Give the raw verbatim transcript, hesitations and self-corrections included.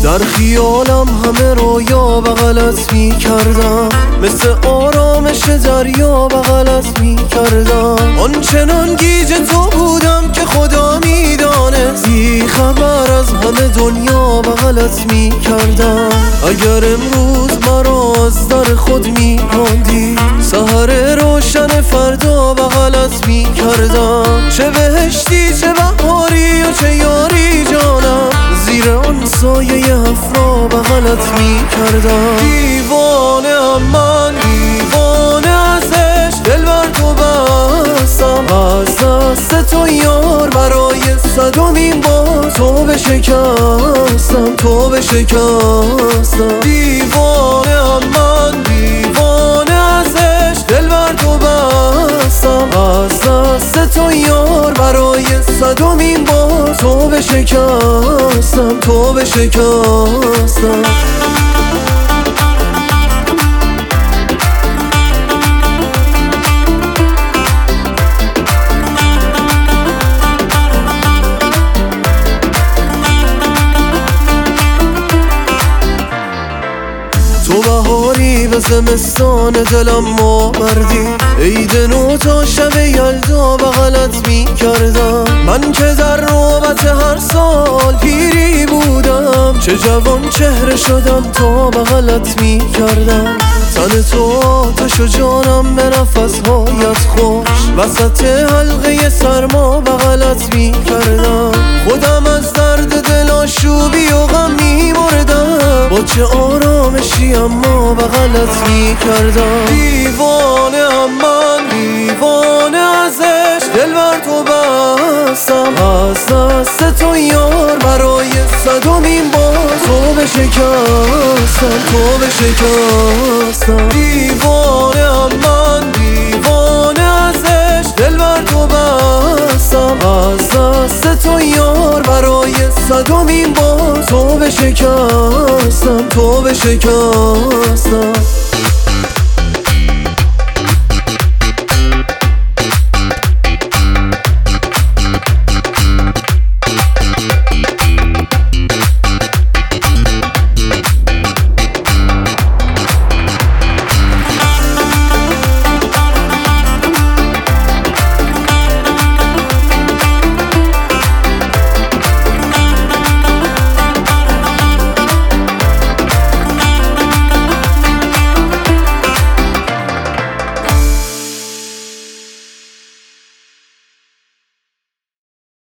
در خیالم همه رویا بغلت می کردم، مثل آرامش دریا بغلت می کردم. آنچنان گیج تو بودم که خدا می دانست، بی خبر از همه دنیا بغلت می کردم. اگر امروز مرا از در خود می راندی، سحر روشن فردا بغلت می کردم. چه بهشتی چه بهاری و چه یاری جانم، زیر آن سایه افرا بغلت می کردم. دیوانه ام من، دیوانه ازش، دل بر تو بستم، از دست تو یار برای صدمین بار تو بشکستم، تو بشکستم. دیوانه ام من، دیوانه ازش، دل بر تو بستم، از دست تو یار برای صدمین بار تو بشکستم، تو بشکستم. تو بهاری به زمستان دلم آوردی، عید نو تا شب یلدا بغلت می کردم. من که در نوبت هر سال پیری بودم، چه جوان چهره شدم تا بغلت می کردم. تن تو آتش و جانم به نفسهایت خوش، وسط حلقه سرما بغلت می کردم. خودم از درد دل آشوبی و غم می مردم، با چه آرامشی اما بغلت می کردم. دیوانه ام من، دیوانه ازش، دل بر تو بستم، از دست تو یار برای صدمین بار تو بشکستم، تو بشکستم. دیوانه ام من، دیوانه ازش، دل بر تو بستم، از دست تو یار برای صدمین بار تو بشکستم، تو بشکستم.